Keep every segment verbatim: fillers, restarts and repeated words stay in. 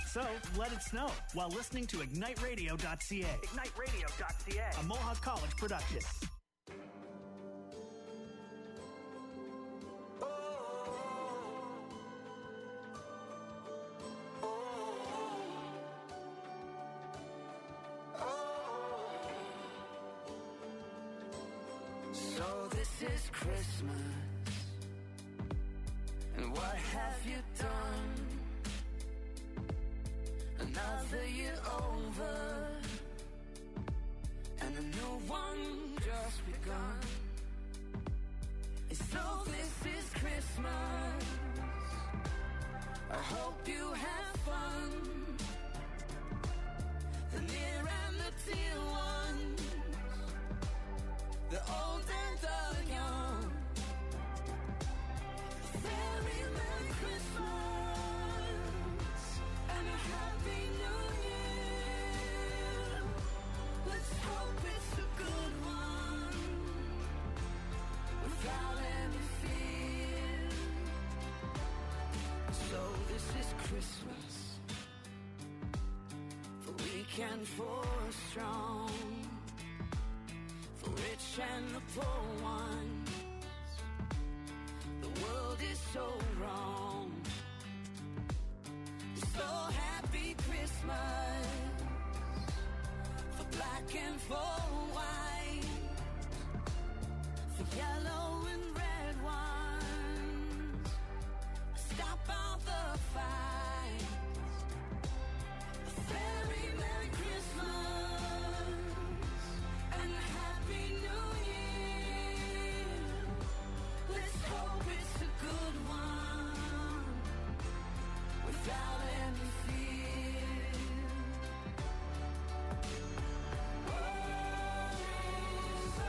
So let it snow while listening to ignite radio dot c a. ignite radio dot c a. A Mohawk College production. So this is Christmas, and what have you done? Another year over, and a new one just begun. And so this is Christmas, I hope you have fun. The near and the dear ones, the old and the young. Very Merry Christmas and a Happy New Year. Let's hope it's a good one without any fear. So this is Christmas, for weak and for strong, rich and the poor ones. The world is so wrong. So happy Christmas for black and for white, for yellow and red ones. Stop all the fights. A very Merry Christmas and a Happy New Year. Let's hope it's a good one without any fear. Worries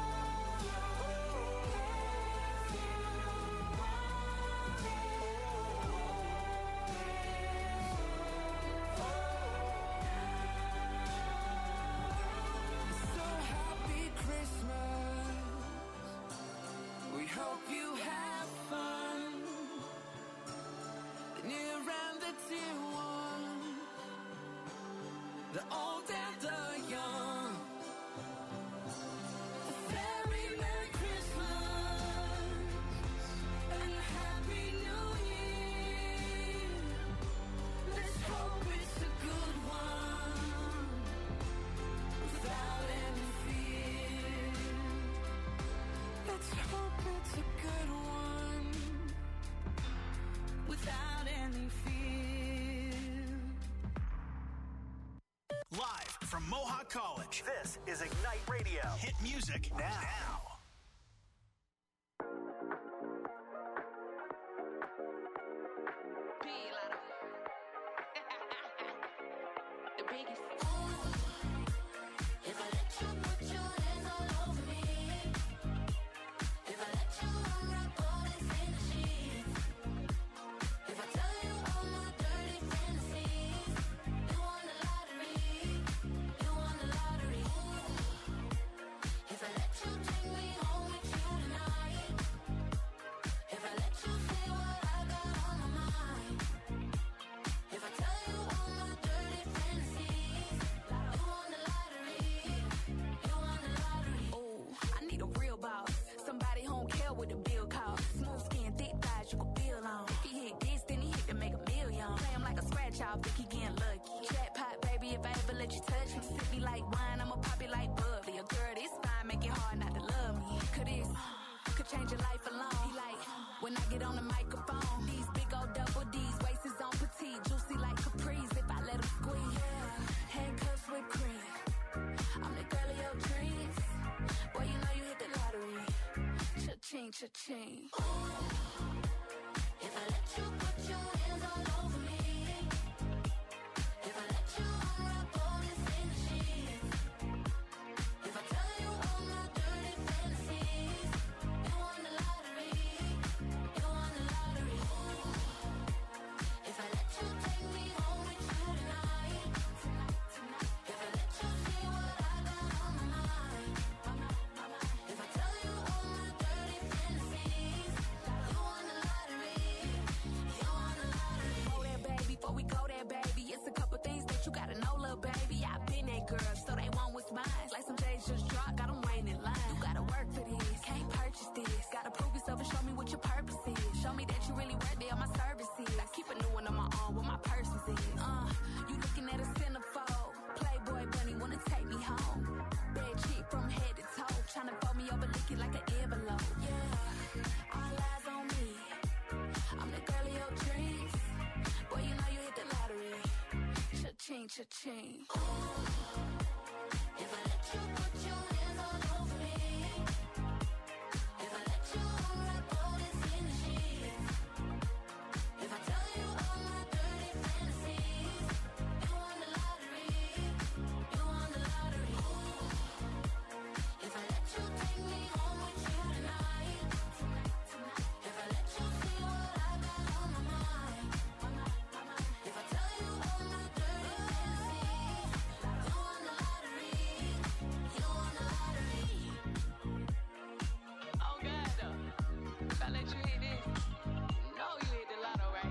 So happy Christmas. We hope you have fun. The near and the dear ones, the old and the young. A very Merry Christmas and a Happy New Year. Let's hope it's a good one without any fear. Let's hope it's a good one without any fear. Live from Mohawk College. This is Ignite Radio. Hit music now. now. The biggest. If I let you put your hands all over me, if I let you unwrap all that's in the sheets, if I tell you all my dirty fantasies, you won the lottery, you won the lottery. If I let you take me home with you tonight, if I let you say what I got on my mind, if I tell you all my dirty fantasies, you won the lottery, you won the lottery. Oh, I need a real boss. Somebody who don't care what the bill cost. Smooth skin, thick thighs, you can feel on. If he hit this, then he hit to make a million. Play him like a scratch off, think he getting lucky. Jackpot, baby, if I ever let you touch me. Sip me like wine, I'ma pop it like bubbly. A girl this fine, make it hard not to love me. Could this, could change your life alone. He like, when I get on the microphone. These big old double D's, waist is on petite. Juicy like Caprice, if I let him squeeze. Handcuffs with cream. I'm the girl of your dreams. Boy, you know you hit the lottery. Cha-ching, cha-ching. If I let you put your hands all over me, if I let you unwrap all that's in the sheets, if I tell you all my dirty fantasies, you won the lottery, you won the lottery. If I let you take me home with you tonight, if I let you see what I got on my mind, if I tell you all my dirty fantasies, you cha-ching, cha-ching. If I let you put your hands all over me, if I let you unwrap all this in the sheets, if I tell you all my dirty fantasies, you won the lottery, you won the lottery. If I let you take me home with you tonight, if I let you see what I got on my mind, if I tell you all my dirty fantasies, you won the lottery, you won the lottery. Oh God, though. If I let you hit this, you know you hit the lotto, right?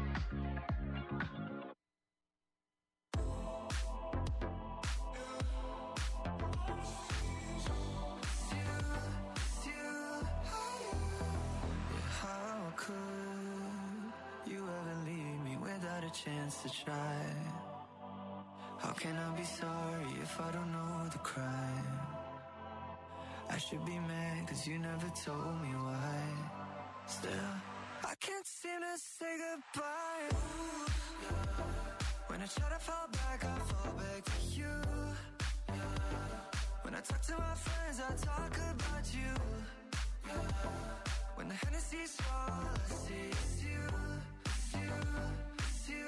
How could you ever leave me without a chance to try? How can I be sorry if I don't know the crime? I should be mad cause you never told me why. Still, I can't seem to say goodbye. Ooh, yeah. When I try to fall back, I fall back to you. Yeah. When I talk to my friends, I talk about you. Yeah. When the Hennessy's all I see is you, is you, is you.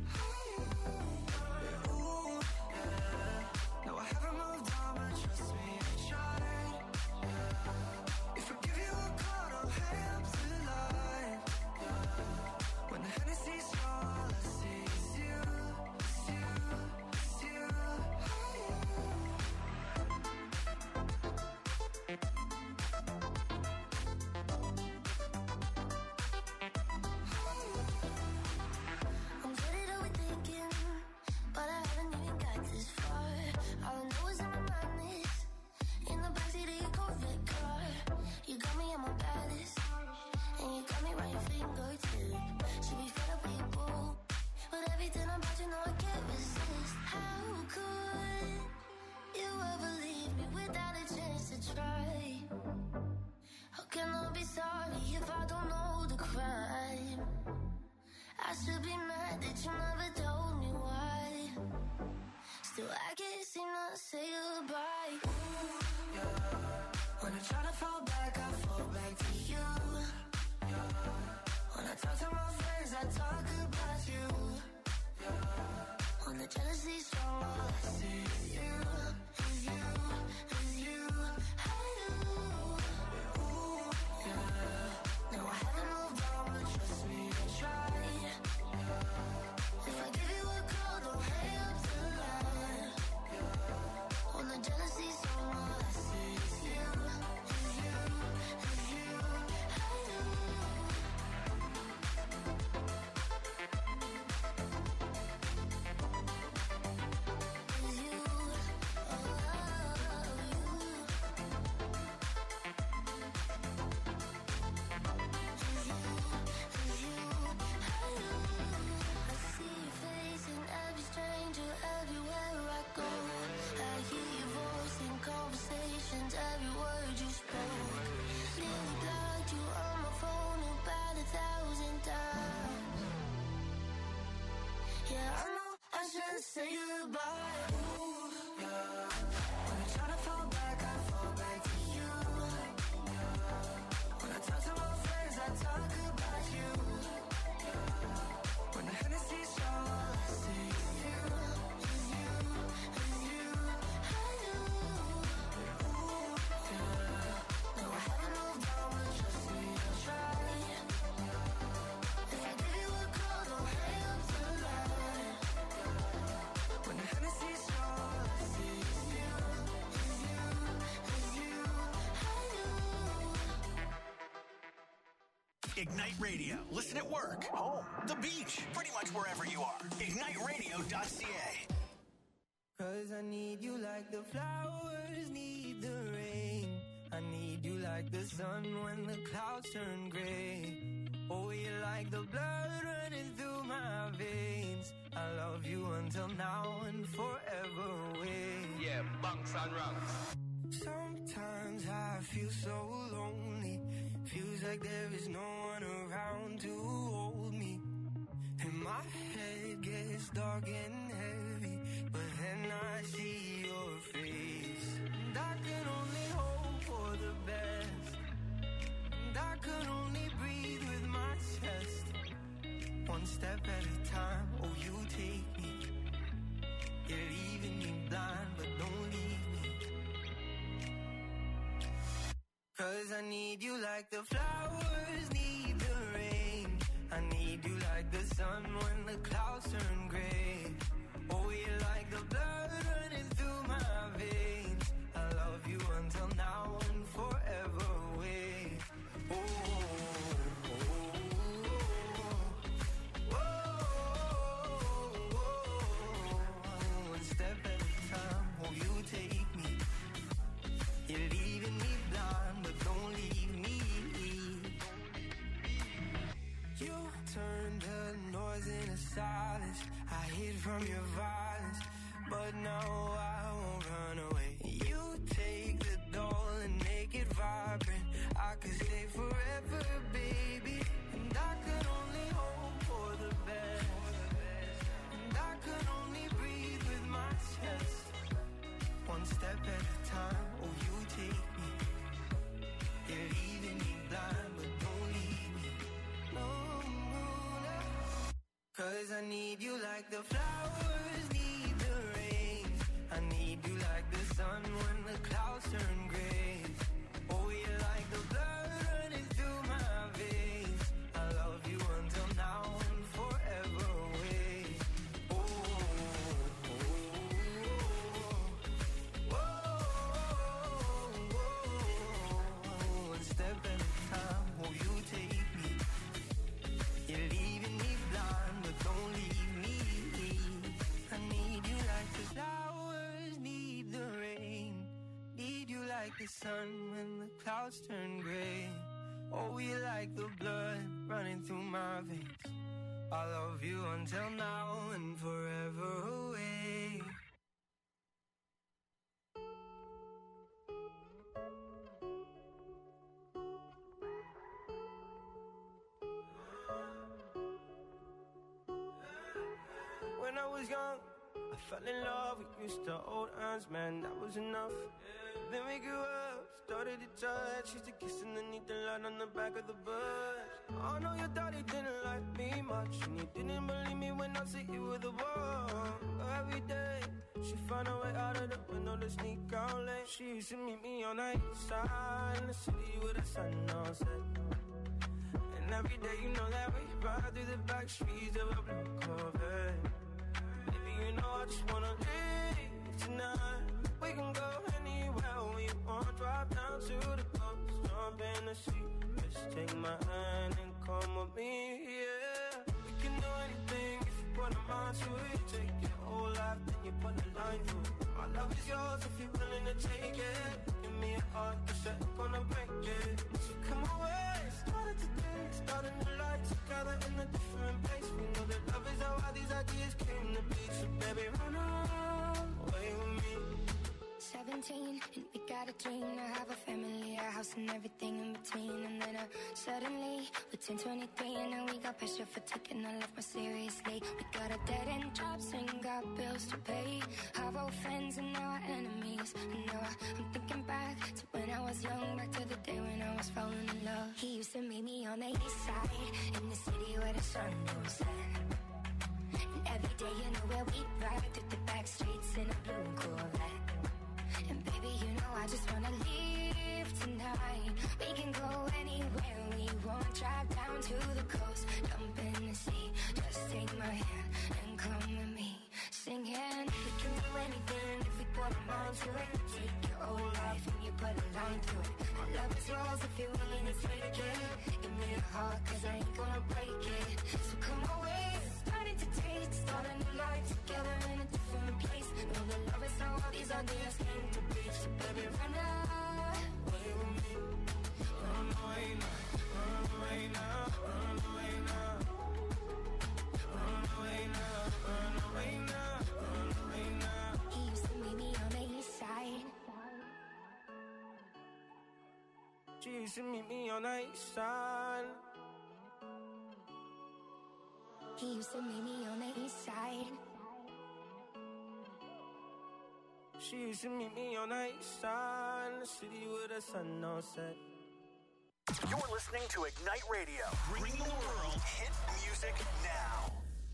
Yeah, ooh, yeah. No, I haven't moved on, but trust me, I tried. Yeah. If I give you a call, don't hang up the line. Yeah. When the Hennessy's all I see is you, is you, is you. I'm good at overthinking, but I haven't even got this far. All I know is I'm a madness in the backseat of your Corvette car. You got me at my baddest, and you got me right your fingertip. Should be fed up with your boo, but everything about you know I can't resist. How could you ever leave me without a chance to try? How can I be sorry if I don't know the crime? I should be mad that you never told me why. Still, I can't seem to say goodbye. Ooh, Yeah. When I try to fall back, I fall back to you. Yeah. When I talk to my friends, I talk about you. Yeah. when the jealousy's strong, all I see is you, is you, is you. Hey, you. Ooh, yeah. No, I haven't moved on, but trust me, I tried. If I give you a call, don't hang up the line. When the jealousy's strong, all I see is you, is you, is you. Hey, you. Is you, oh, I see your face in every stranger, everywhere I go. I hear your voice in conversations, every word you spoke. Nearly blocked you on my phone about a thousand times. Yeah, I know I should say goodbye. Ooh, yeah. When I try to fall back, I fall back to you. Yeah. When I talk to my friends, I talk about you. Yeah. When the Hennessy's all I see is you, is you, is you. Hey, you. Ooh, yeah. No, I haven't moved on, but trust me, I tried. If I give you a call, don't hang up the line. When the Hennessy's all I see is you, is you, is you. Hey, you. Ignite Radio. Listen at work, home, the beach, pretty much wherever you are. ignite radio dot c a. Cause I need you like the flowers need the rain. I need you like the sun when the clouds turn gray. Oh, you're like the blood running through my veins. I love you until now and forever away. Yeah, bunks and ranks. Sometimes I feel so lonely. Feels like there is no one around to hold me. And my head gets dark and heavy, but I see your face. And I can only hope for the best. And I can only breathe with my chest. One step at a time, oh you take me. You're leaving me blind, but don't leave me. Cause I need you like the flowers need the rain. I need you like the sun when the clouds turn gray. Oh, you're like the blood running through my veins. I love you until now and forever away. Oh, oh, oh, oh, oh. One step at a time, oh, you take me. You're leaving me blind, but don't leave me. You turn the noise into silence. I hid from your violence, but now I won't run away. You take the doll and make it vibrant. I could stay forever, baby. And I could only hope for the best. And I could only breathe with my chest. One step at a time, oh you take me. You're leaving me blind, but don't leave me. No, no, no. Cause I need you like the flowers need the rain. I need you like the sun when the clouds turn gray. Oh, you're like the blood running through my veins. I love you until now and forever away. Oh, oh, oh, oh, oh, oh. One step at a time, oh, you take me. You're leaving me blind, but don't leave me. I need you like the flowers need the rain. Need you like the sun when the clouds turn gray. Oh, you like the blood running through my veins. I love you until now and forever away. When I was young, I fell in love. We used to hold hands, man, that was enough. Then we grew up, started to touch. Used to kiss underneath the light on the back of the bus. I know your daddy didn't like me much, and you didn't believe me when I said you were the one. Every day, she found a way out of the window to sneak out late. She used to meet me on the east side in the city with the sun on set. And every day, you know that we ride through the back streets of a blue Corvette. Baby, you know I just wanna leave tonight. We can go anywhere we want. Drive down to the coast, jump in the sea. Just take my hand and come with me, yeah. We can do anything if you put a mind to it. Take your whole life, then you put a line through it. My love is yours if you're willing to take it. Give me a heart, cause I'm gonna break it. So come away, started today, starting the life together in a different place. We know that love is how all these ideas came to be. So baby, run away with me. Seventeen, and we got a dream to have a family, a house and everything in between. And then uh, suddenly, we're ten twenty-three, and now we got pressure for taking our life more seriously. We got a dead-end jobs and got bills to pay. Our old friends and now our enemies. And now I, I'm thinking back to when I was young, back to the day when I was falling in love. He used to meet me on the east side, in the city where the sun don't set. And every day, you know where we ride through the back streets in a blue Corvette. And baby, you know I just wanna leave tonight. We can go anywhere we want. Drive down to the coast, jump in the sea. Just take my hand and come with me. Singing, we can do anything if we put a mind to it. Take your whole life and you put a line through it. My love is yours if you're willing to take it. Give me a heart, cause I ain't gonna break it. So come away, starting to taste. Start a new life together in a different place. Know that love is how all these ideas came to be. So baby, run away with me. Run away now, run away now, run away now. Run away now, run away now, run away now. He used to meet me on the east side. She used to meet me on the east side. He used to meet me on the east side. She used to meet me on the east side in the city with the sun on set. You're listening to Ignite Radio, bringing the world hit music now.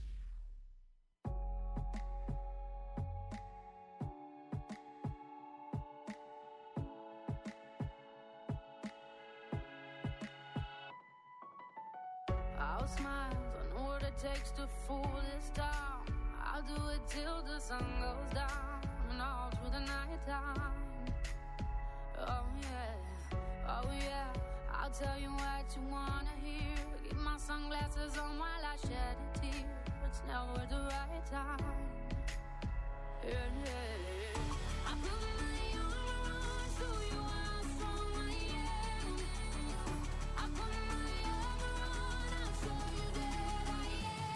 I'll smile, I know what it takes to fool this town. I'll do it till the sun goes down and all through the night time. Oh yeah, oh yeah, I'll tell you what you wanna hear. Keep my sunglasses on while I shed a tear. It's never the right time. Yeah, yeah. I put my armor on, show you how strong I am. I put my armor on, I'll show you that I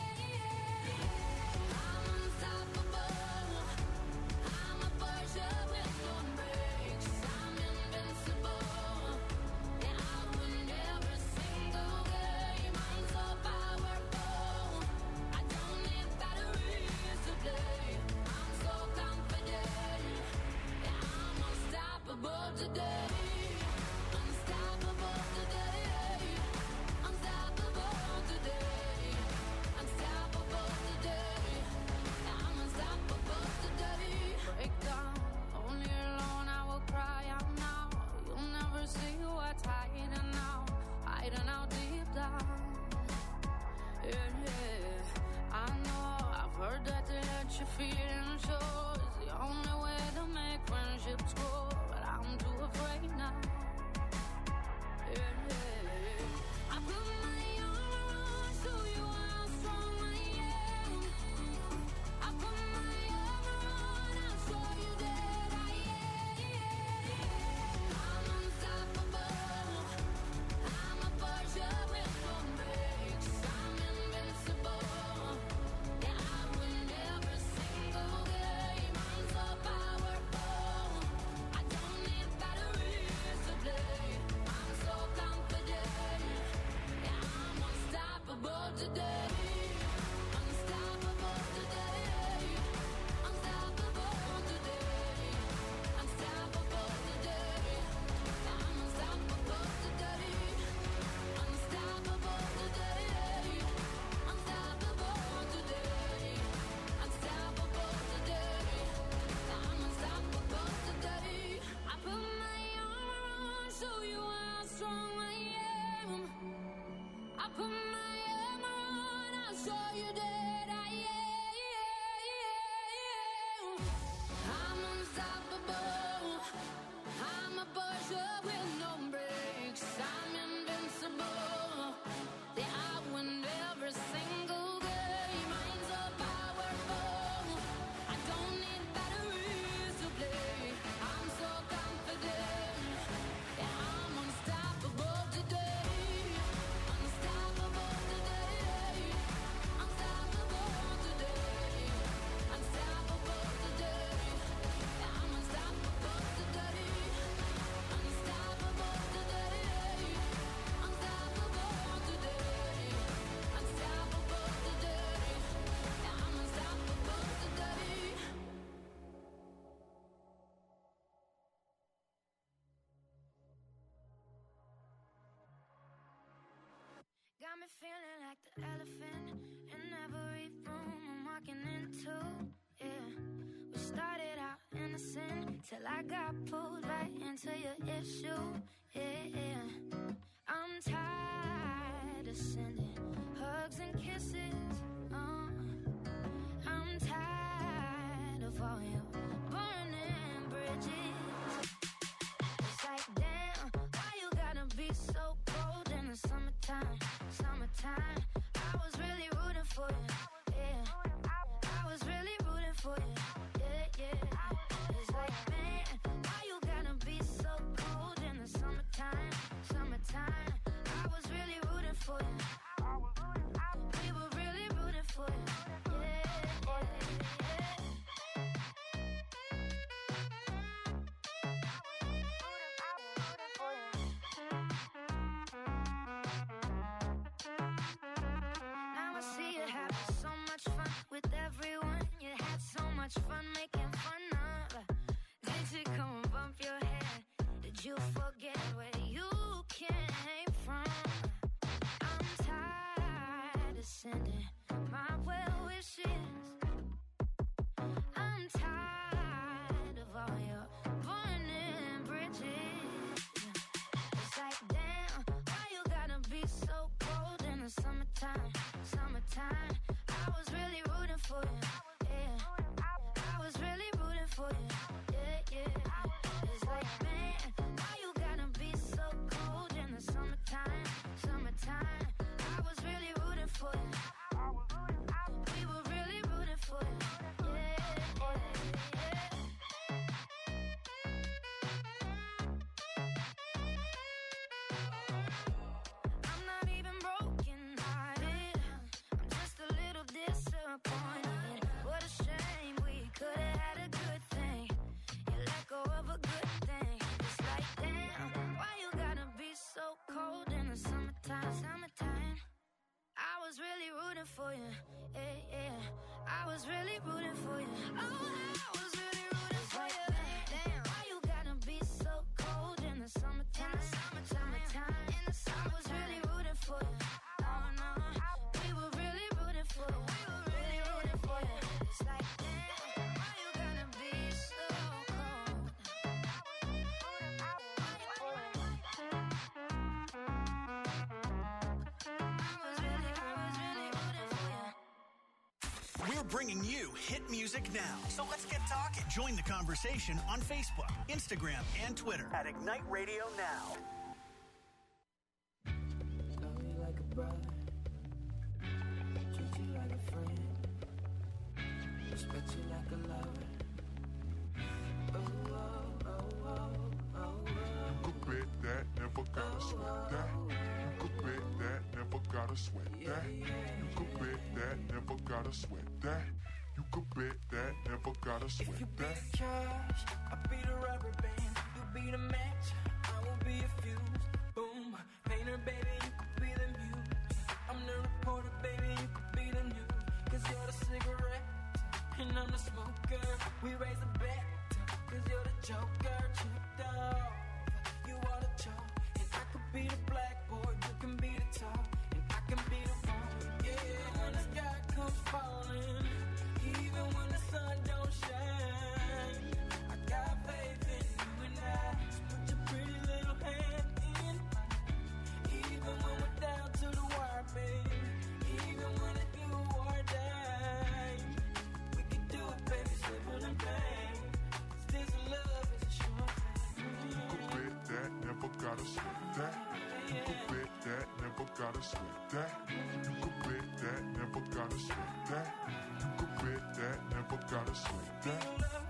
am. I'm unstoppable. I'm a Porsche with no brakes. I'm invincible. And I win every single game. I'm so powerful. I don't need batteries to play. I'm so confident. Yeah, I'm unstoppable today. Unstoppable today. Unstoppable today. Unstoppable today. Yeah, I'm unstoppable today. Break down, only alone I will cry out now. You'll never see what's hiding out, hiding out deep down. Yeah, yeah. I know, I've heard that to let you feel and show is the only way to make friendships grow, but I'm too afraid now. Yeah, yeah. I put my armor on, show you how strong I am. I put my armor on, I'll show you that I am. I'm unstoppable. I'm a Porsche with no brakes. I'm invincible. Yeah, I win every single game. I'm so powerful. I don't need batteries to play. I'm so confident. Yeah, I'm unstoppable today. Unstoppable today. Unstoppable today. Unstoppable today. I'm unstoppable today. Unstoppable today. Unstoppable today. Unstoppable today. I'm unstoppable today. I put my armor on, show you how strong I am. I put my armor on, I'll show you that I am. I'm unstoppable. I'm a Porsche with no brakes. I'm invincible. Yeah, I win every single game. I'm so powerful. I don't need batteries to play. I'm so confident. Yeah, I'm unstoppable today. Unstoppable today. Unstoppable today. Unstoppable today. Yeah, I'm unstoppable today. Unstoppable today. Unstoppable today. Unstoppable today. Yeah, I'm unstoppable today. Got me feeling like the elephant in every room I'm walking into. Yeah, we started out innocent till I got pulled right into your issue. Yeah, yeah. I'm tired of sending hugs and kisses. Uh, I'm tired of all your burning bridges. It's like, damn, why you gotta be so cold in the summertime? Summertime, I was really rooting for you. Yeah, I was really rooting for you. Yeah, yeah. It's like, man, why you gotta be so cold in the summertime? Summertime, I was really rooting for you. We were really rooting for you. Yeah, yeah, Now I see you having so much fun with everyone. You had so much fun making fun of to come and bump your head. Did you forget where you came from? I'm tired of sending my well wishes. I'm tired of all your burning bridges. It's like, damn, why you gotta be so cold in the summertime? Summertime, I was really rooting for you. Yeah, I was really rooting for you. Yeah, yeah. It's like, man, why you gotta be so cold in the summertime? Summertime, I was really rooting for you. We were really rooting for you. I'm not even broken hearted. I'm just a little disappointed. What a shame, we could have had a good thing. You let go of a good thing. It's like, damn, why you gotta be so cold in the summertime? Summertime, I was really rooting for you. Yeah, yeah. I was really rooting for you. Oh, I was really rooting for you. Damn, why you gotta be so cold in the summertime? Summertime, in the summer, I was really rooting for you. Oh no, we were really rooting for you. We were really rooting for you. It's like, damn, why you gotta be so cold? We're bringing you hit music now. So let's get talking. Join the conversation on Facebook, Instagram, and Twitter at Ignite Radio Now. Love you like a brother, treat you like a friend, respect you like a lover. Oh, oh, oh, oh, oh, oh. You could bet that, never gotta sweat that. You could bet that, never gotta sweat that. You could bet that, never gotta sweat that. You could bet that, never gotta sweat If you be that. the cash, I'll be the rubber band. You be the match, I will be a fuse. Boom, painter, baby, you could be the muse. I'm the reporter, baby, you could be the news. Cause you're the cigarette, and I'm the smoker. We raise the bet, cause you're the joker. Tripped off, you are the chalk. And I could be the blackboard, you can be the top. And I can be the wrong. Yeah, when the sky comes falling, even when the sun don't shine, I got faith in you and I. So put your pretty little hand in mine. Even when we're down to the wire, baby. Even when it's do or die, we can do it, baby, simple and plain. 'Cause this love is a sure thing. You could bet that, never gotta sweat that. You could bet that, never gotta sweat that. You could bet that, never gotta sweat that. You could bet that, never gotta sweat that.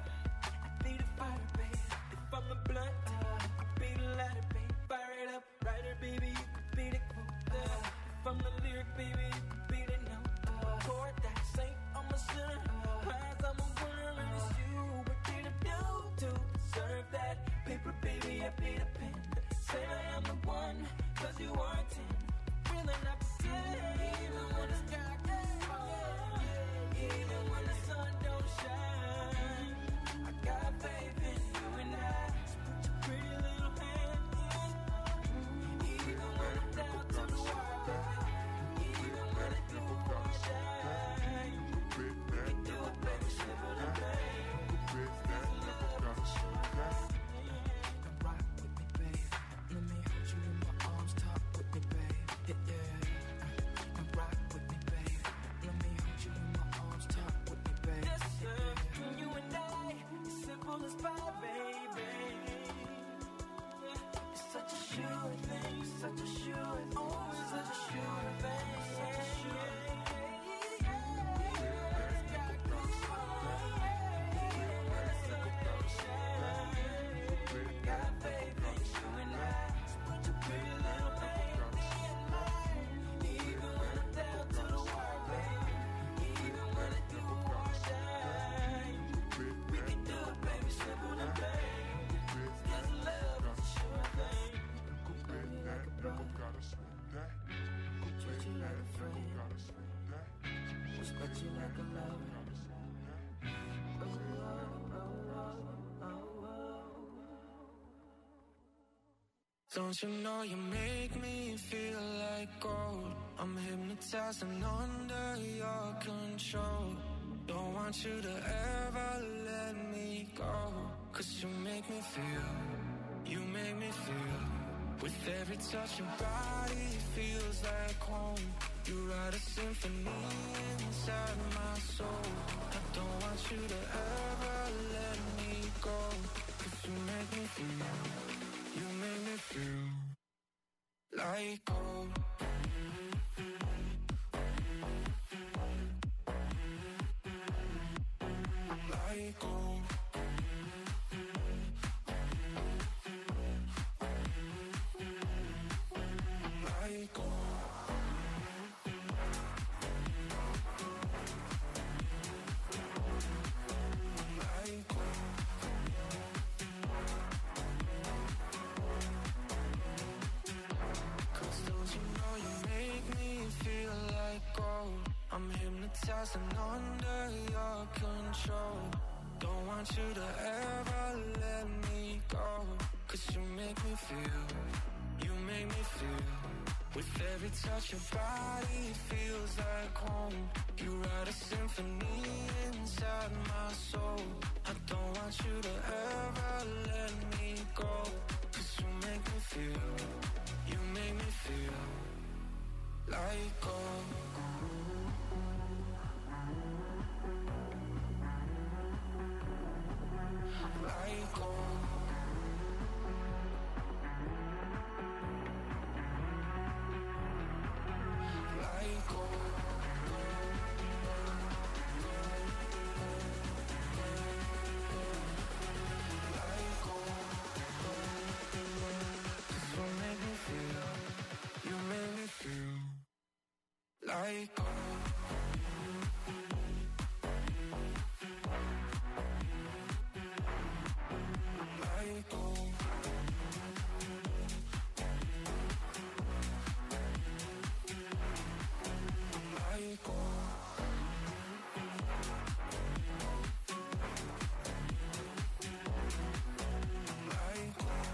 I be the fighter, baby. If I'm a blunt, uh, I be the lighter, baby. Fire it up, writer, baby. You could be the quote. Uh, if I'm the lyric, baby, you could be the note. Uh, chord that saint, I'm a sinner. Uh, prize, I'm a winner, and it's you. What did I do to deserve that? Paper, baby, I be the pen. Say I am the one, cause you are ten. Really not pretend. Even when the sky gets falling, even when the sun don't shine, I got faith in you and I. So put your pretty little hand in mine. Even when I'm down to the wire, even when it do or die, we can do it, baby, simple and plain. You could bet that, never gotta sweat that. Now rock with me, babe. Let me hold you in my arms, talk with me, babe. Yeah, yeah. Now rock with me, babe. Let me hold you in my arms, talk with me, babe. Yes, sir. You and I, as simple as pie, baby. It's such a sure thing, such a sure thing. Oh, it's such a sure thing, such a sure thing. Got faith in you and I. So put your pretty little hand in mine. Even when I'm down to the wire, baby. Even when it do or die, we can do it, baby, simple and plain. This love is a sure thing. You could bet that, never gotta sweat that. You could Treat you bet like a that, never friend, gotta sweat that. respect you like a lover. Oh, oh, oh, oh, oh, oh. don't you know you make me feel like gold? I'm hypnotized and under your control. Don't want you to ever let me go. Cause you make me feel, you make me feel. With every touch your body feels like home. You write a symphony inside my soul. I don't want you to ever let me go. Cause you make me feel, you make me feel like gold. Like gold. Like gold. Like gold. Cause don't you know you make me feel like gold? I'm hypnotized and under your control. Don't want you to ever let me go. Cause you make me feel, you make me feel. With every touch your body feels like home. You write a symphony inside my soul. I don't want you to ever let me go. Cause you make me feel, you make me feel like gold. Like gold. Like gold. Like gold. Cause you make me feel, you make me feel like gold. Like gold. Like gold. Like gold.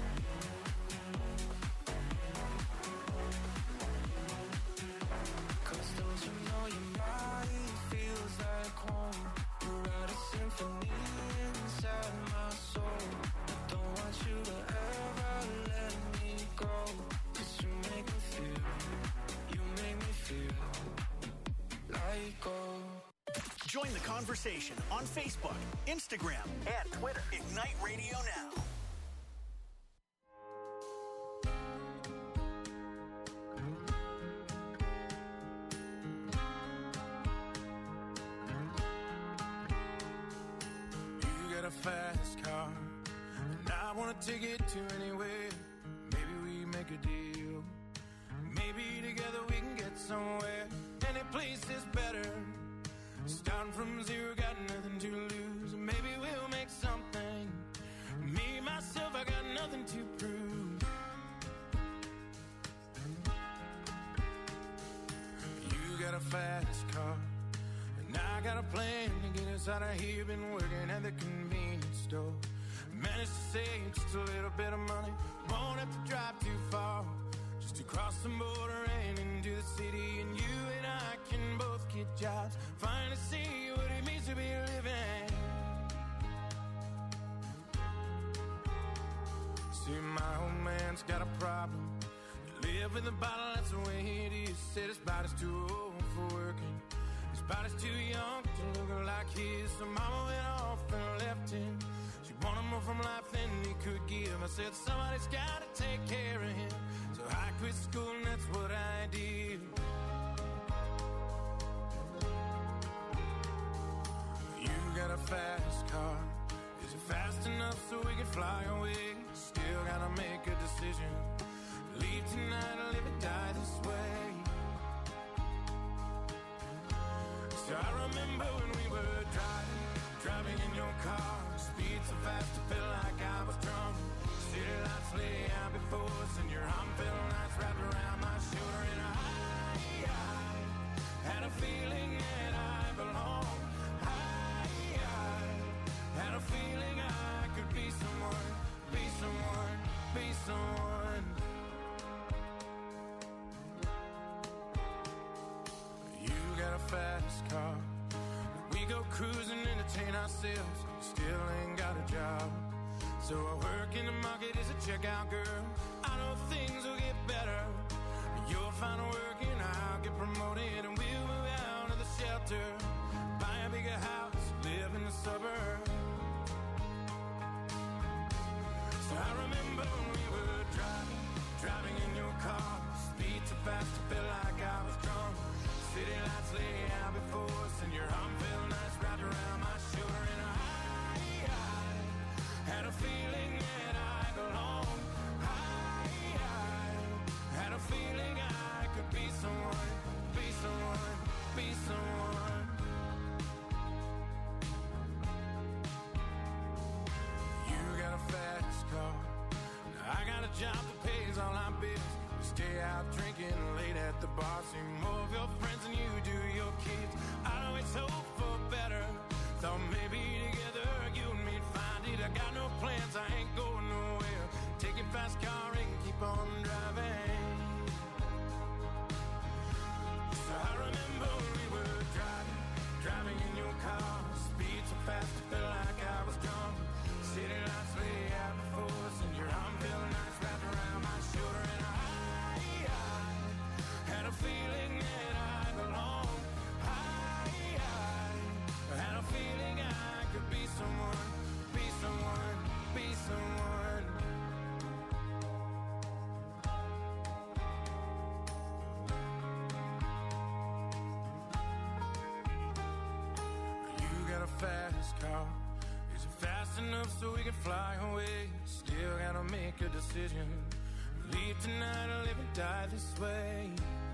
Cause don't you know your body feels like home? You write a symphony inside my soul. I don't want you to ever let me go. Cause you make me feel, you make me feel like gold. Join the conversation on Facebook, Instagram, and Twitter. Ignite Radio Now. You got a fast car, and I wanna take it to anywhere. Maybe we make a deal. Maybe together we can get somewhere. Any place is better. Starting from zero, got nothing to lose. Maybe we'll make something. Me, myself, I got nothing to prove. You got a fast car, and I got a plan to get us out of here. Been working at the convenience store. Managed to save just a little bit of money. Won't have to drive too far, just to cross the border and into the city. And you and I can both get jobs, finally see what it means to be living. See, my old man's got a problem. He live with a bottle, that's the way it is. Said his body's too old for working. His body's too young to look like his. So mama went off and left him. She wanted more from life than he could give. I said somebody's gotta take care of him. So I quit school and that's what I did. You got a fast car. Is it fast enough so we can fly away? Still gotta make a decision. Leave tonight or live or die this way. So I remember when we were driving, driving in your car. Speed so fast I felt like I was drunk. City lights lay out before us and your arm felt nice wrapped around my cruise and entertain ourselves. Still ain't got a job. So I work in the market as a checkout girl. I know things will get better. You'll find work and I'll get promoted, and we'll move out of the shelter, buy a bigger house, live in the suburbs. So I remember when we were driving, driving in your car, speed so fast I felt like I was drunk. City lights lay out before us, and your arm felt nice wrapped around my shoulder, and I, I had a feeling that I belonged. I, I had a feeling I could be someone, be someone, be someone. You got a fast car, I got a job that pays all our bills. We stay out drinking late at the bar, see more of your friends than you do your kids. I'd always hope for better, thought maybe together you and me'd find it. I got no plans, I ain't going nowhere. Take your fast car and keep on driving. So I remember when we were driving, driving in your car, speed so fast I felt like I was drunk. City lights lay out before us, and your arm felt nice wrapped around my shoulder, and I, I had a feeling that I belonged. I, I had a feeling I could be someone, be someone, be someone. You got a fast car. Is it fast enough so we can fly away? Still gotta make a decision. Leave tonight or live and die this way.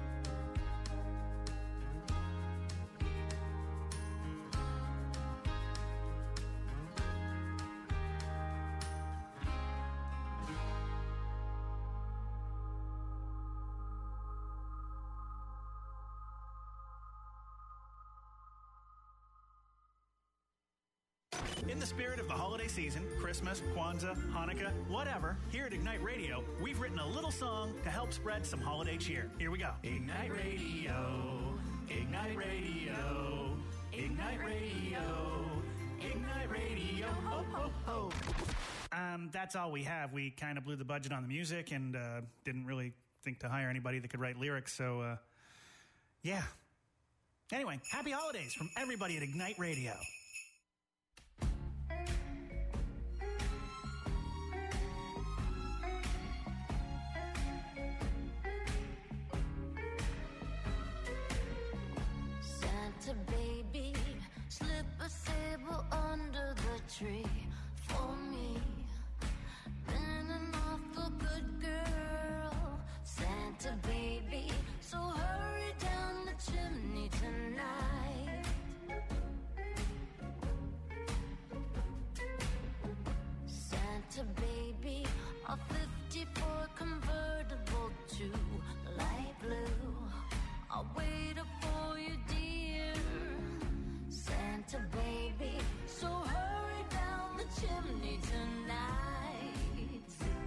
In the spirit of the holiday season, Christmas, Kwanzaa, Hanukkah, whatever, here at Ignite Radio, we've written a little song to help spread some holiday cheer. Here we go. Ignite Radio, Ignite Radio, Ignite Radio, Ignite Radio, ho, ho, ho. Um, that's all we have. We kind of blew the budget on the music and uh, didn't really think to hire anybody that could write lyrics, so, uh, yeah. Anyway, happy holidays from everybody at Ignite Radio. Santa baby, slip a sable under the tree for me. Been an awful good girl, Santa baby, so hurry down the chimney tonight. Santa baby, a fifty-four convertible to light blue. I'll wait up for you, dear Santa baby, so hurry down the chimney tonight.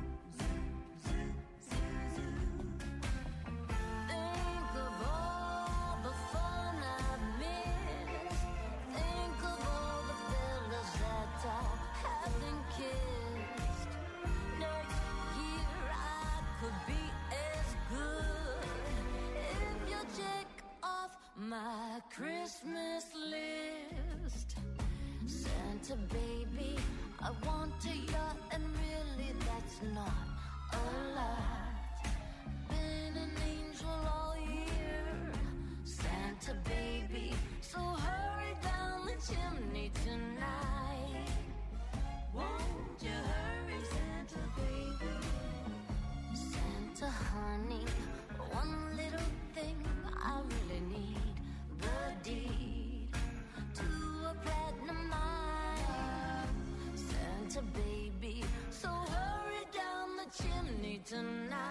Think of all the fun I've missed. Think of all the fellas that I haven't kissed. Next year I could be as good if you check off my Christmas list. Santa baby, I want a yacht, and really that's not a lot. Been an angel all year, Santa baby, so hurry down the chimney tonight. Won't you hurry, Santa baby? Santa honey, one little thing I really need, the deed to a platinum mine. Santa baby, so hurry down the chimney tonight.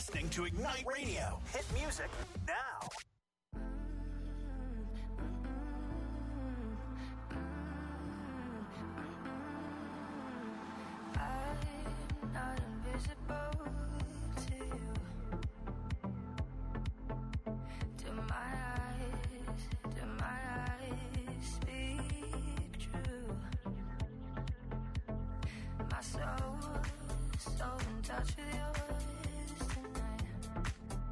listening to Ignite Radio. Hit music now. I'm not invisible to you. Do my eyes, do my eyes speak true? My soul, so in touch with yours tonight.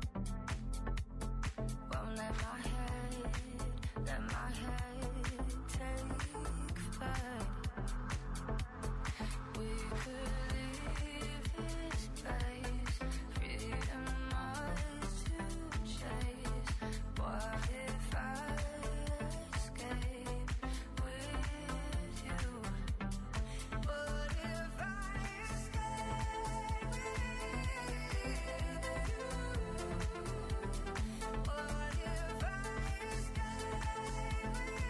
Won't let my head, let my head take flight. We could leave this place, freedom ours to chase. What if I escape with you? What if I escape with you? What if I escape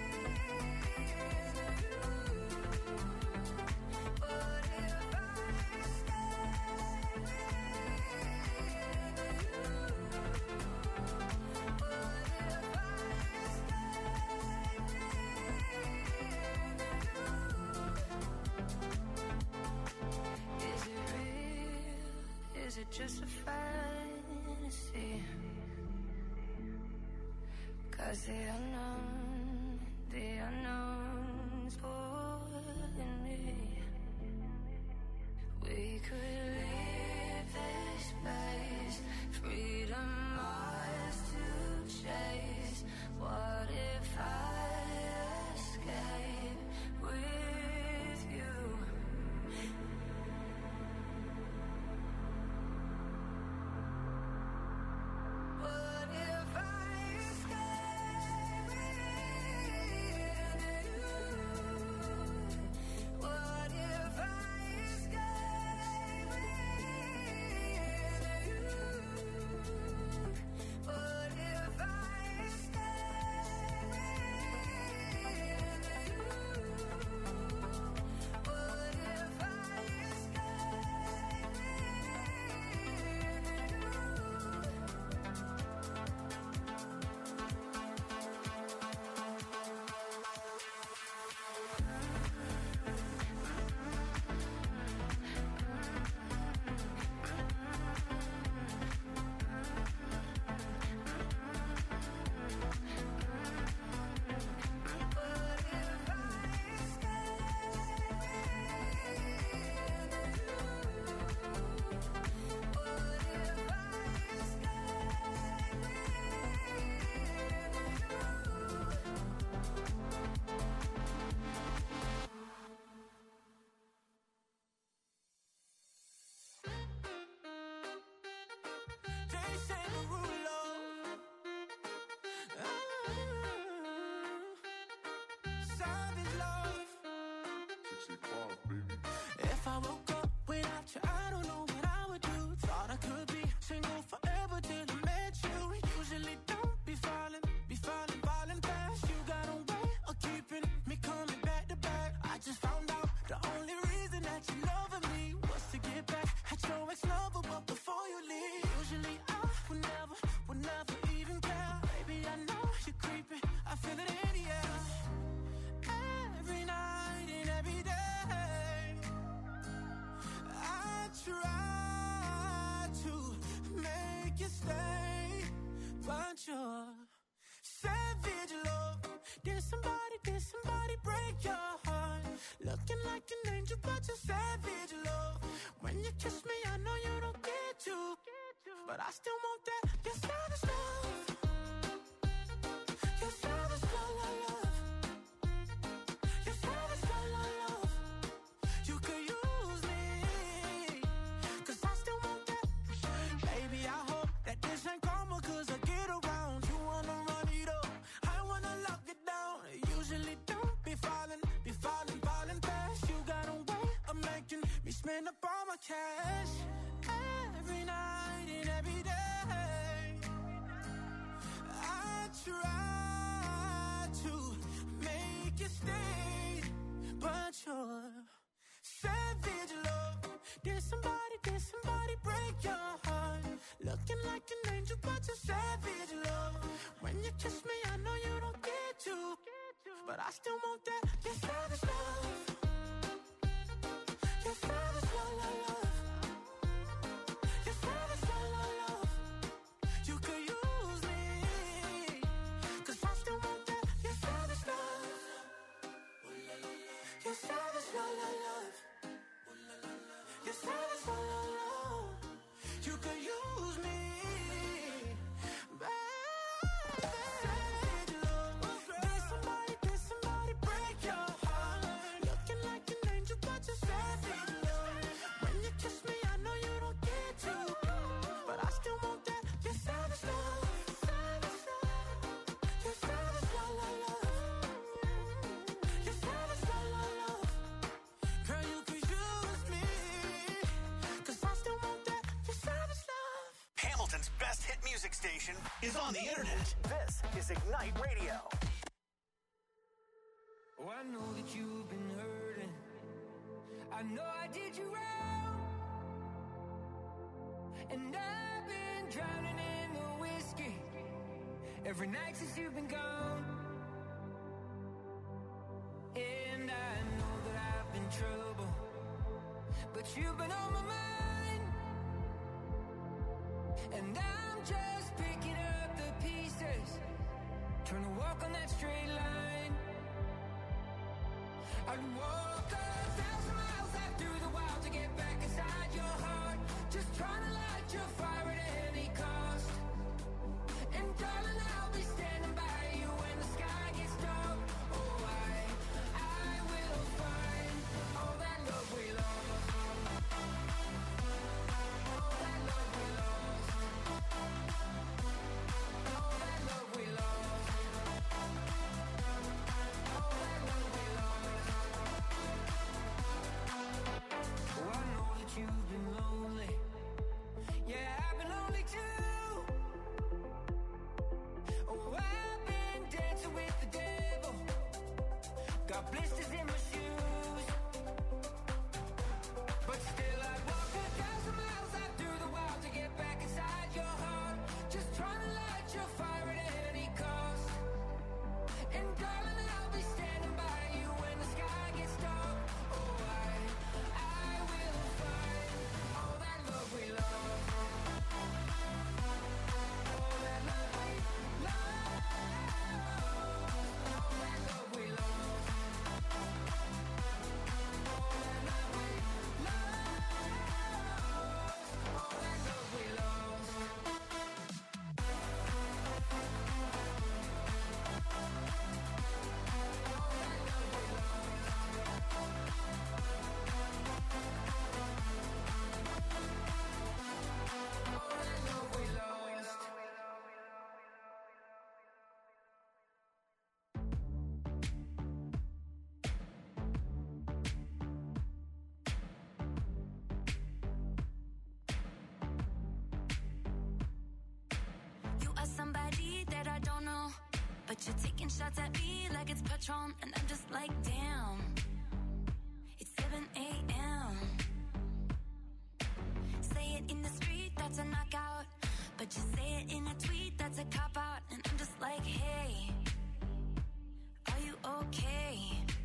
Is it real? Is it just a fantasy? 'Cause the unknown, the unknown's pulling me. We could leave this place, freedom ours to chase. What if I escape with you? What if I escape with you? What if I escape with you? What if I escape with you? What if I escape If I woke up without you, I don't know what I would do. Thought I could be single forever till I met you. Usually don't be falling, be falling, falling fast. You got a way of keeping me coming back to back. I just found out the only reason that you loving me was to get back at your ex-lover, but before you leave, usually I would never, would never even care. Baby, I know you're creeping, I feel it in the air. Every night and every day I try to make you stay, but you're savage love. Did somebody, did somebody break your heart? Looking like an angel, but you're savage love. When you kiss me, I know you don't get to, but I still want that. You're savage love. You're savage love, love, love. You're savage love, love, love. You could use me, 'cause I still want that. Baby, I hope that this ain't karma, 'cause I get around. You wanna run it up, I wanna lock it down. Usually don't be falling, be falling, falling fast. You got a way of making me spend up all my cash. Every night and every day I try to make you stay, but you're savage love. Did somebody, did somebody break your heart? Look Looking like an angel, but you're savage, love. When you kiss me, I know you don't get to, but I still want that. You're savage, love. You're savage, love, love, love. You're savage, love, love, love. You could use me, 'cause I still want that. You're savage, love. You're savage, love, love, love. You're savage, love, love, love. You could use me, baby. Savage, love. Did somebody, did somebody break your heart? Looking like an angel, but you're savage, love. When you kiss me, I know you don't get to, but I still want that. You're savage, love. Savage, love. You're savage, love, love, love. You're savage, love, love, love. Girl, you could use me, 'cause I still want that. You're savage, love. Hamilton's best hit music station is on the internet. This is Ignite Radio. Oh, I know that you've been hurting. I know I did you wrong, and I've been drowning in the whiskey every night since you've been gone. And I know that I've been trouble, but you've been on my mind. And I'm just picking up the pieces, trying to walk on that straight line. I'd walk a thousand miles out through the wild to get back inside your heart, just trying to light your fire at any cost. And darling, I'll be standing by you when the sky gets dark. Oh, I, I will find all that love we lost. All that love we lost. All that love we lost. All that love we lost. Oh, I know that you've been lonely. Yeah, I've been lonely too. Oh, I've been dancing with the devil. Got blisters in my shoes. But still I'd walk a thousand miles out through the wild to get back inside your heart, just trying to light your fire at any cost. And darling, I'll be standing by you when the sky gets dark. Oh, I, I will find all that love we lost. All that love we lost. All that love we lost. All that love we lost. All that love we lost. All that love we lost. You are somebody that I don't know, but you're taking shots at me like it's Patron, and I'm just like, damn. It's seven a.m. Say it in the street, that's a knockout, but you say it in a tweet, that's a cop-out, and I'm just like, hey, are you okay?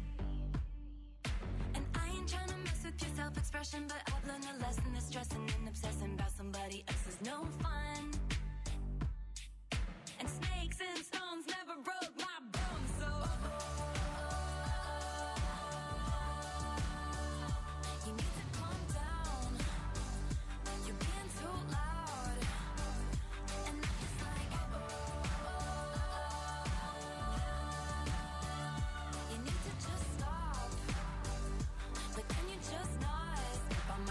And I ain't trying to mess with your self-expression, but I've learned a lesson that stressing and obsessing about somebody else is no fun. And snakes and stones never broke my bones, so you need to calm down. You're being too loud, and I'm just like, you need to just stop. But then you just not slip on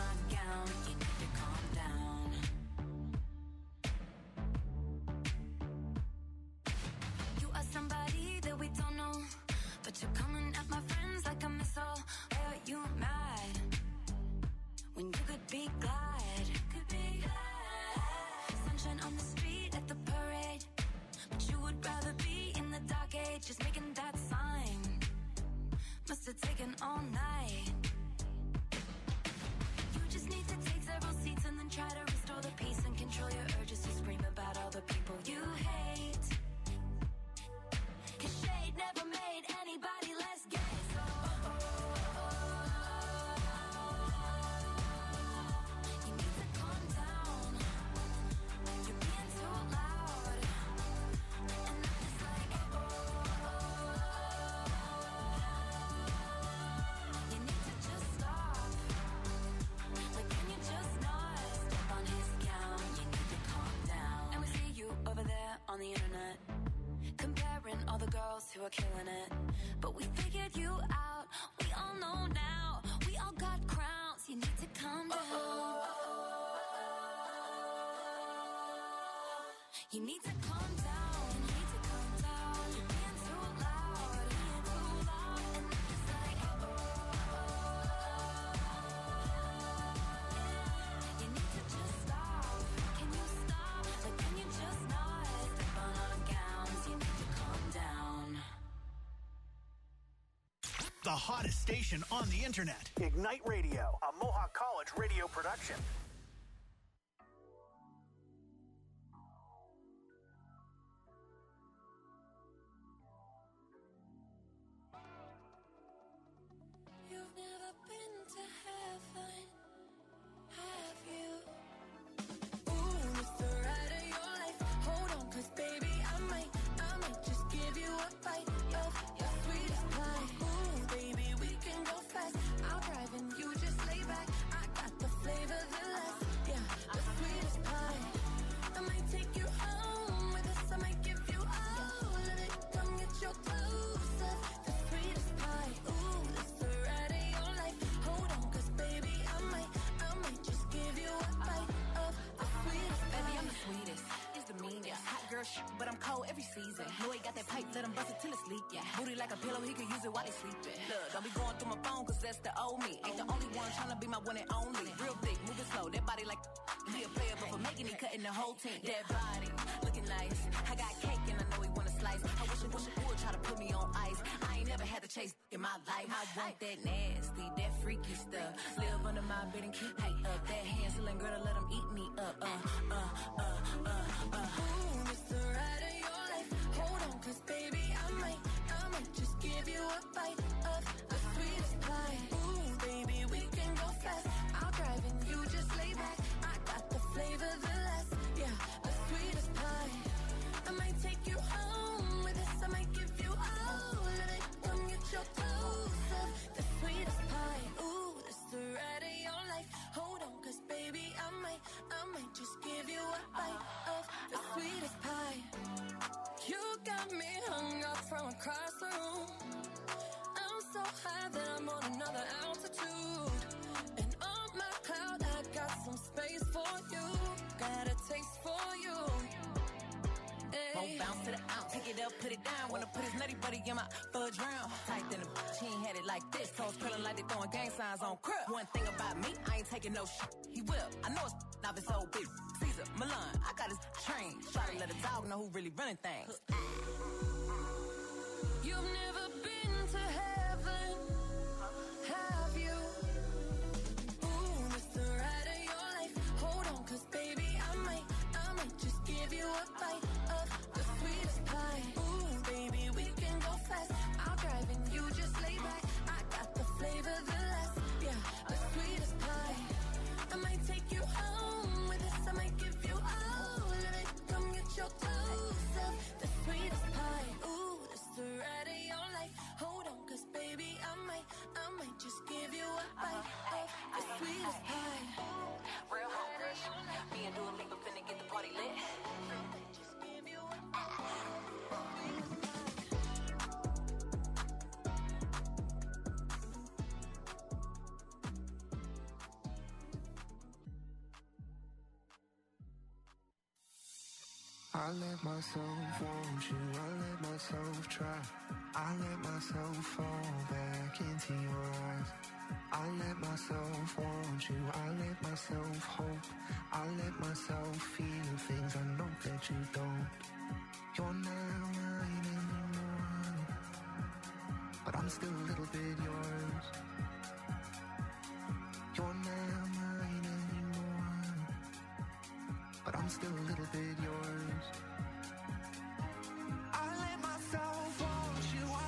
never made anybody less gay. So you need to calm down. You're being too loud, and I'm just like, you need to just stop. Like, can you just not step on his gown? You need to calm down. And we see you over there on the internet, comparing all the girls who are killing it. But we figured you out. We all know now. We all got crowns. You need to calm down. You need to calm down. You need to calm down. You're being too loud. Being too loud. And I'm just like, you need to just stop. Can you stop? Like, can you just not step on our gowns? You need to calm down. The hottest station on the internet. Ignite Radio, a Mohawk College radio production. You've never been to heaven, have you? Ooh, it's the ride of your life. Hold on, 'cause baby, I might, I might just give you a bite of your sweetest pie. Ooh, baby, we can go fast. I'll drive and you just lay back. I got the flavor, the last, yeah, the sweetest pie. I might take you home with us. I might give you all of it. Come get your clothes up. The sweetest pie. Ooh, it's the ride of your life. Hold on, 'cause baby, I might, I might just give you a bite of the sweetest pie. Baby, I'm the sweetest. It's the meanest. Hot girl shit, but I'm cold every season. Know he got that pipe, let him bust it till it's leak. Yeah. Booty like a pillow, he could use it while he's sleeping. Look, don't be going through my phone, 'cause that's the old me. Ain't the only one trying to be my one and only. Real thick, moving slow, that body like he a player, but for making it, cutting the whole team. That body, looking nice. I got cake and I know he wanna slice. I wish I wish I would try to put me on ice. I ain't never had to chase in my life. I want that nasty, that freaky stuff. Live under my bed and keep me up. That Hansel girl to let him eat me up. Uh, uh, uh, uh, uh. Ooh, it's the ride of your life. Hold on, 'cause baby, I might, I might just give you a bite of the sweetest pie. Ooh, baby, we can go fast. I'll drive and you just lay back. I got the flavor, the last, yeah, the sweetest pie. I might take you home with us. I might give you all of it. Come get your clothes up. The sweetest pie. Ooh, it's the ride of your life. Hold on, 'cause baby, I might, I might just give you a bite of the sweetest pie. You got me hung up from across the room. I'm so high that I'm on another altitude. And on my cloud, I got some space for you. Got a taste for you. Won't bounce to the ounce. Pick it up, put it down. Wanna put his nutty buddy in my fudge round. Tight than a bitch, he ain't had it like this. Toes curling like they throwing gang signs on crib. One thing about me, I ain't taking no shit. He will. I know it's off his old bitch. Caesar, Milan, I got his train. Try to let a dog know who really running things. You've never been to heaven, have you? Ooh, it's the ride of your life. Hold on, 'cause baby, I might, I might just give you a bite of the sweetest pie. Ooh, baby, we can go fast. I'll drive and you just lay back. I got the flavor, the last, yeah, the sweetest pie. I might take you home with us. I might give you all of it. Come get your clothes up. The sweetest pie. Ooh, it's the ride of your life. Hold on, 'cause baby, I might, I might just give you a bite of the sweetest pie. Real hungry. Me and Dua Lipa finna get the party lit. Just give you a I let myself want you, I let myself try. I let myself fall back into your eyes. I let myself want you, I let myself hope. I let myself feel things I know that you don't. You're not mine anymore, but I'm still a little bit yours. You're not mine anymore, but I'm still a little bit yours. I let myself want you, I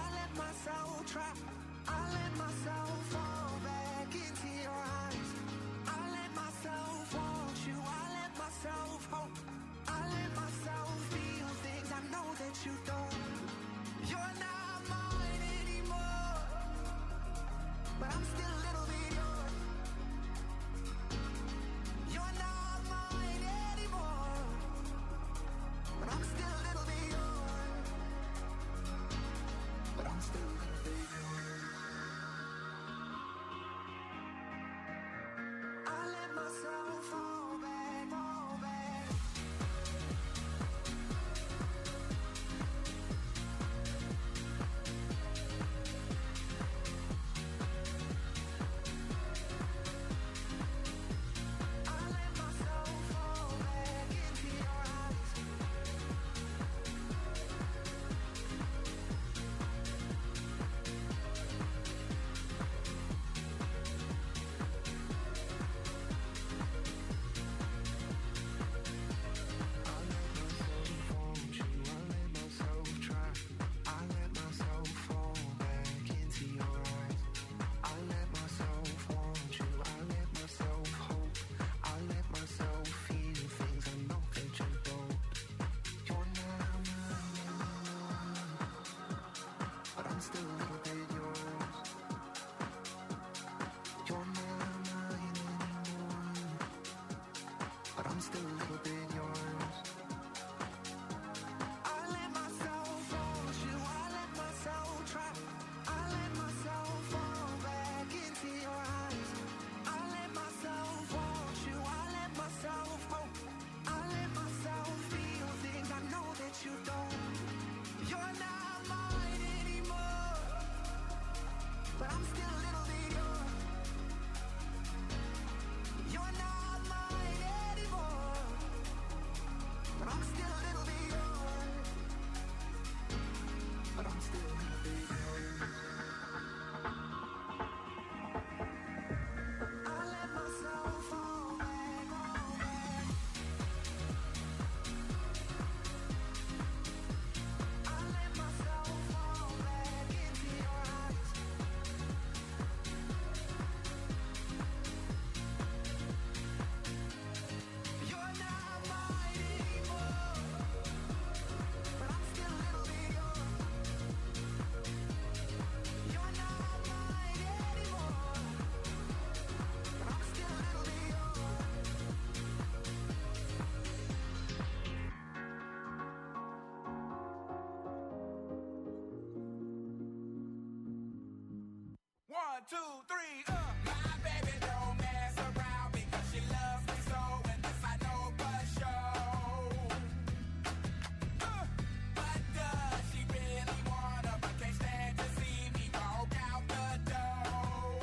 two, three, uh. My baby don't mess around because she loves me so, and this I know for sure. Uh, but does she really wanna, but can't stand to see me walk out the door?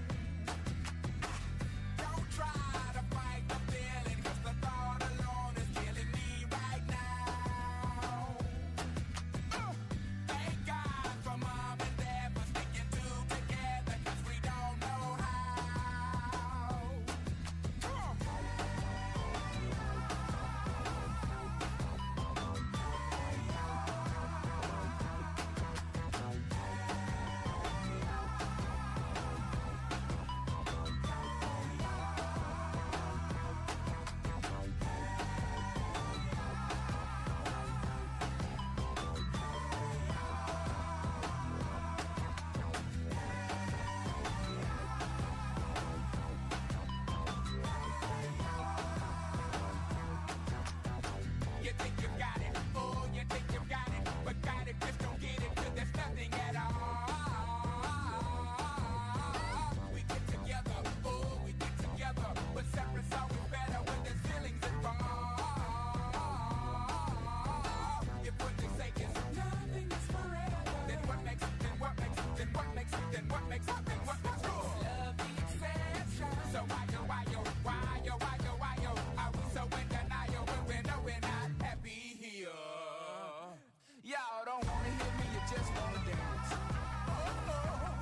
Don't try to fight the feeling, cause the thought alone is killing me right now. Uh, thank God for mom and dad for sticking two together, cause we don't know how. Come on. You think you got it, oh, you think you got it, but got it, just don't get it, cause there's nothing at all. We get together, oh, we get together, but separate's always better when there's feelings involved. If what they say is nothing is forever, then what makes, then what makes, then what makes, then what makes, then what makes love the exception? So why yo, why yo, why yo, why yo, why yo, are we so in denial when we know we're not happy here? Y'all don't wanna hear me, you just wanna dance. Oh, oh.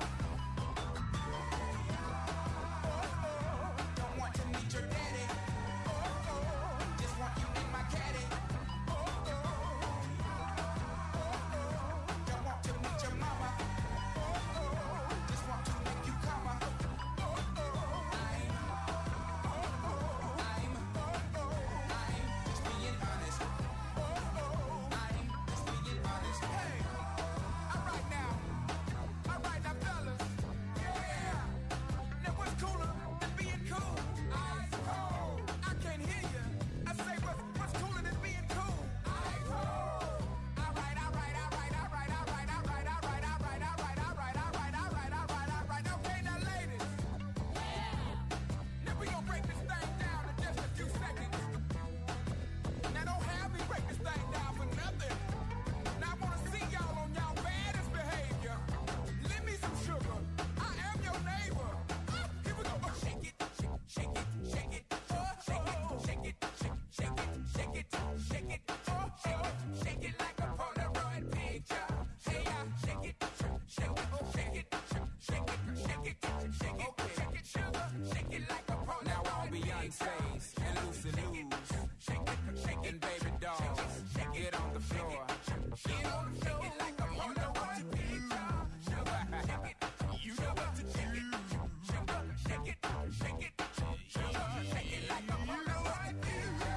Oh, oh. Don't want to meet your daddy. Oh, oh. Just want you in my caddy. Oh, oh. Oh, oh. Don't want to meet your mama. Oh, oh. Just want to make you come. Oh, oh. I'm, oh, oh. I'm, oh, oh. I'm just being honest. Oh, oh. I'm just being honest. Hey, all right now, all right now, fellas. Yeah. Now what's cooler than being cool? Ice cold. I can't hear you. I say what's what's cooler than being cool? Ice cold. All right, all right, all right, all right, all right, all right, all right, all right, all right, all right, all right, all right, all right, all right. Okay, now ladies. Now we gonna break this thing down in just a few seconds. Now don't have me break this thing down for nothing. Now I wanna see y'all on y'all baddest behavior. Lend me some sugar. I am your neighbor. Ah, here we go. Oh, shake it, shake, shake it, shake it, oh, shake it, shake it, shake, shake it, shake it, shake it, oh, shake it, shake it like a Polaroid picture. Hey, yeah, shake it, shake, shake it, shake it, shake it, shake it, shake it, shake it, sugar, shake it like a Polaroid. Now all Beyonce's and Lucy Lou's, shake it, shake it, baby dolls, get on the floor, get on the floor, like a Polaroid picture. Sugar, shake it, you know what to shake it, sugar, shake it, shake it, sugar, shake it like a Polaroid picture.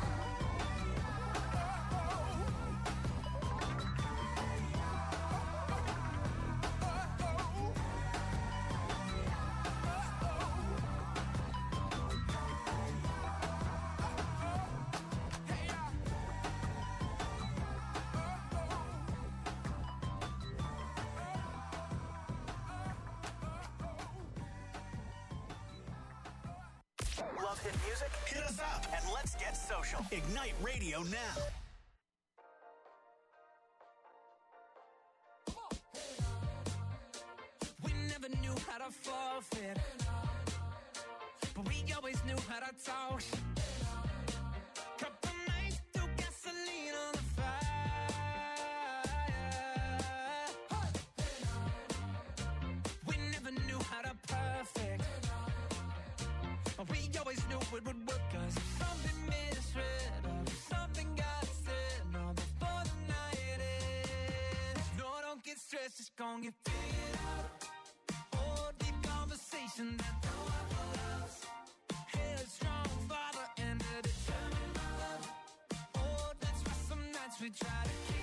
Love hit music? Hit us up And let's get social. Ignite Radio now. We never knew how to forfeit, but we always knew how to talk. Couple nights threw gasoline on the fire. We never knew how to perfect, but we always knew it would work. Cause if something misread or if something got said, no, before the night ends, no, don't get stressed, it's gonna get figured out. Oh, deep conversation that don't have for us. Headstrong father and a determined mother. Oh, that's why some nights we try to keep